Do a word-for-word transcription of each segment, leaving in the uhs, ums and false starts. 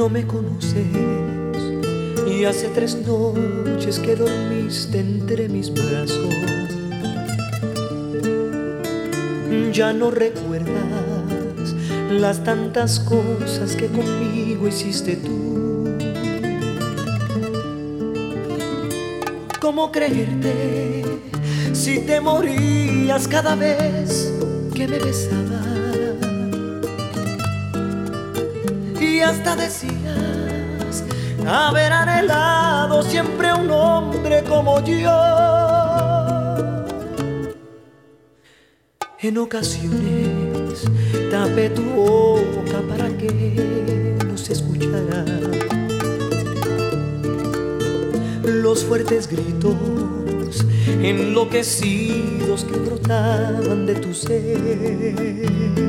No me conoces y hace tres noches que dormiste entre mis brazos. Ya no recuerdas las tantas cosas que conmigo hiciste tú. ¿Cómo creerte si te morías cada vez que me besabas? Y hasta decías haber anhelado siempre un hombre como yo. En ocasiones tapé tu boca para que no se escuchara los fuertes gritos enloquecidos que brotaban de tu ser.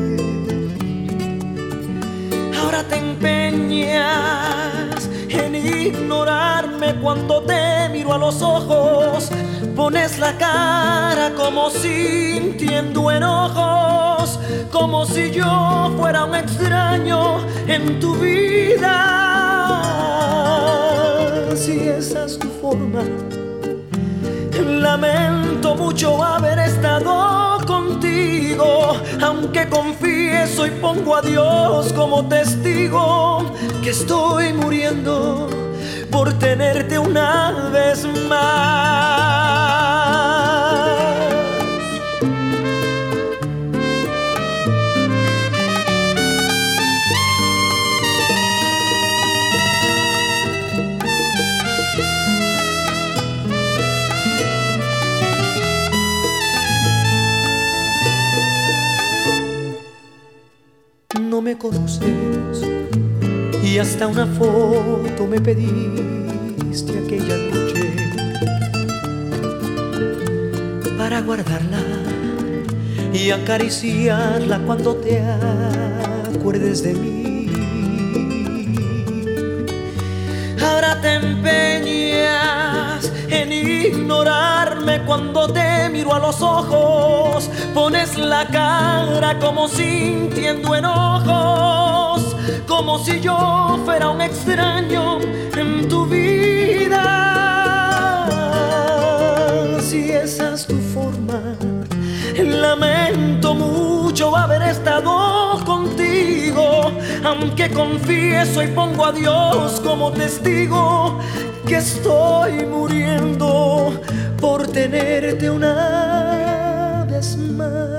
Ahora te empeñas en ignorarme cuando te miro a los ojos. Pones la cara como sintiendo enojos, como si yo fuera un extraño en tu vida. Si esa es tu forma, lamento mucho haber estado contigo, aunque confieso y pongo a Dios como testigo que estoy muriendo por tenerte una vez más. No me conoces y hasta una foto me pediste aquella noche para guardarla y acariciarla cuando te acuerdes de mí. Ahora te empeñas en ignorarme cuando te miro a los ojos. Pones la cara como sintiendo enojos, como si yo fuera un extraño en tu vida. Si esa es tu forma, lamento mucho haber estado contigo, aunque confieso y pongo a Dios como testigo que estoy muriendo por tenerte una vez más.